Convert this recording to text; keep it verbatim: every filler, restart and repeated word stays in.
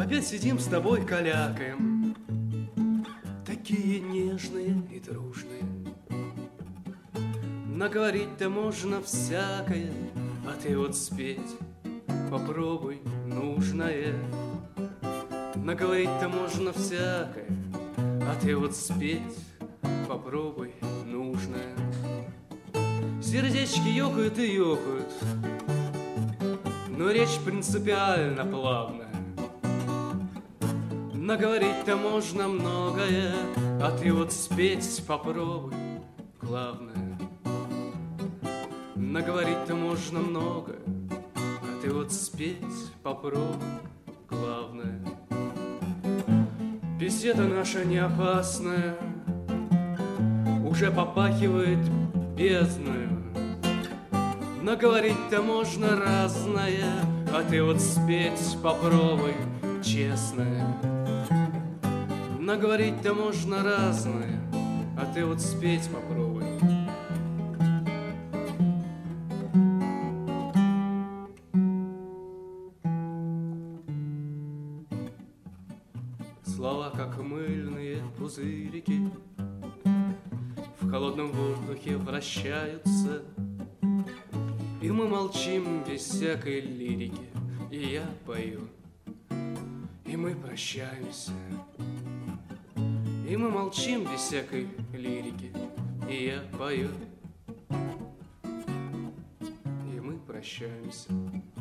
Опять сидим с тобой, калякаем, такие нежные и дружные. Наговорить-то можно всякое, а ты вот спеть попробуй нужное. Наговорить-то можно всякое, а ты вот спеть попробуй нужное. Сердечки ёкают и ёкают, но речь принципиально плавная. Наговорить-то можно многое, а ты вот спеть попробуй главное. Наговорить-то можно многое, а ты вот спеть попробуй главное. Беседа наша не опасная, уже попахивает бездною. Наговорить-то можно разное, а ты вот спеть попробуй честное. Наговорить-то можно разное, а ты вот спеть попробуй. Слова, как мыльные пузырики, в холодном воздухе вращаются, и мы молчим без всякой лирики, и я пою, и мы прощаемся. И мы молчим без всякой лирики, и я пою, и мы прощаемся.